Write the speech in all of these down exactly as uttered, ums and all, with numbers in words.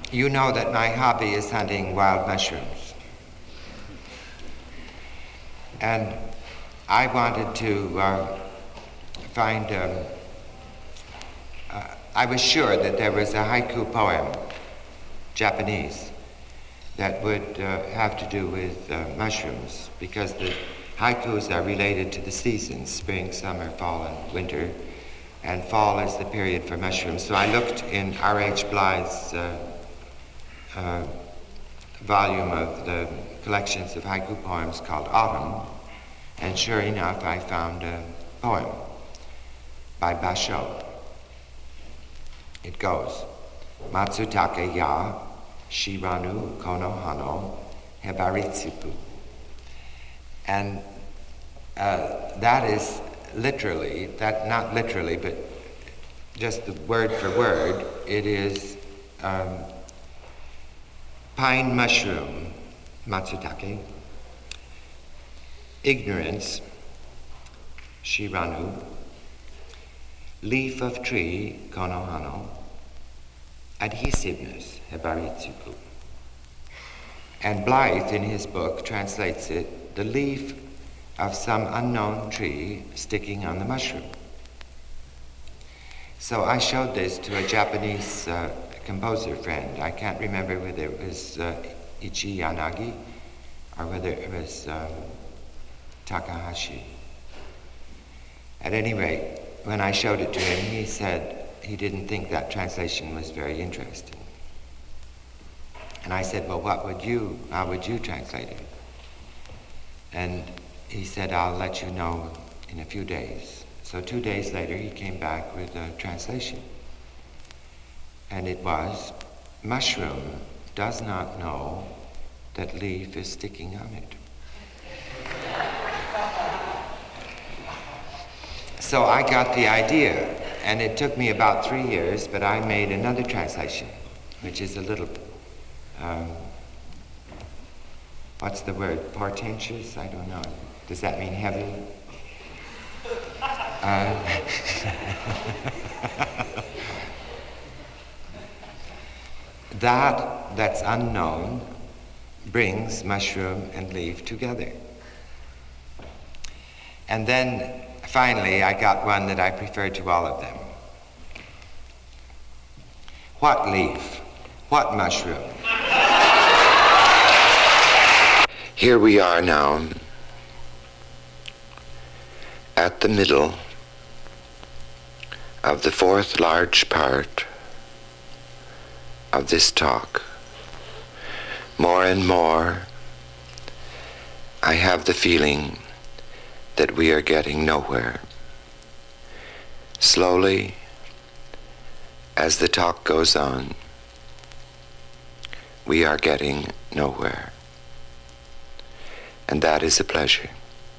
you know that my hobby is hunting wild mushrooms. And I wanted to uh, find, um, uh, I was sure that there was a haiku poem, Japanese, that would uh, have to do with uh, mushrooms, because the haikus are related to the seasons, spring, summer, fall, and winter, and fall is the period for mushrooms. So I looked in R H Blythe's uh, uh, volume of the collections of haiku poems called Autumn, and sure enough, I found a poem by Basho. It goes, Matsutake ya, Shiranu kono hano, hebaritsupu. And uh, that is literally, that not literally, but just the word for word, it is um, pine mushroom, matsutake, ignorance, shiranu, leaf of tree, konohano, adhesiveness, hebaritsuku. And Blythe, in his book, translates it, the leaf of some unknown tree sticking on the mushroom. So I showed this to a Japanese uh, composer friend. I can't remember whether it was uh, Ichi Yanagi or whether it was um, Takahashi. At any rate, when I showed it to him, he said he didn't think that translation was very interesting. And I said, well, what would you, how would you translate it? And he said, I'll let you know in a few days. So two days later, he came back with a translation. And it was, mushroom does not know that leaf is sticking on it. So I got the idea, and it took me about three years, but I made another translation, which is a little, um, what's the word, portentous? I don't know. Does that mean heavy? Uh, that that's unknown brings mushroom and leaf together. And then finally I got one that I preferred to all of them. What leaf? What mushroom? Here we are now at the middle of the fourth large part of this talk. More and more, I have the feeling that we are getting nowhere. Slowly, as the talk goes on, we are getting nowhere. And that is a pleasure.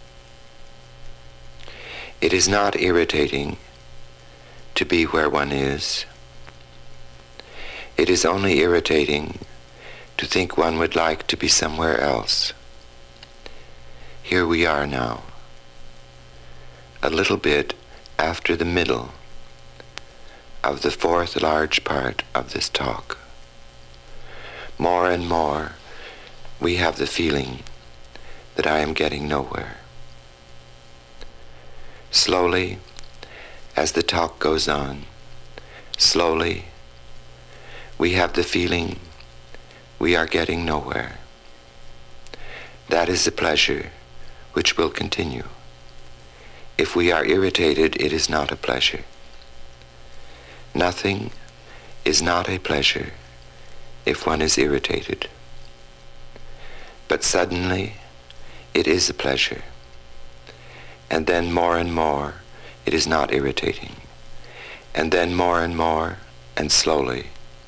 It is not irritating to be where one is. It is only irritating to think one would like to be somewhere else. Here we are now, a little bit after the middle of the fourth large part of this talk. More and more, we have the feeling that I am getting nowhere. Slowly, as the talk goes on, slowly, we have the feeling we are getting nowhere. That is a pleasure which will continue. If we are irritated, it is not a pleasure. Nothing is not a pleasure if one is irritated. But suddenly, it is a pleasure. And then more and more, it is not irritating. And then more and more, and slowly.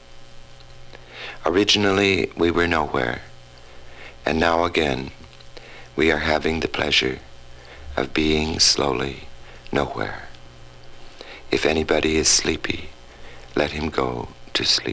Originally, we were nowhere. And now again, we are having the pleasure of being slowly nowhere. If anybody is sleepy, let him go to sleep.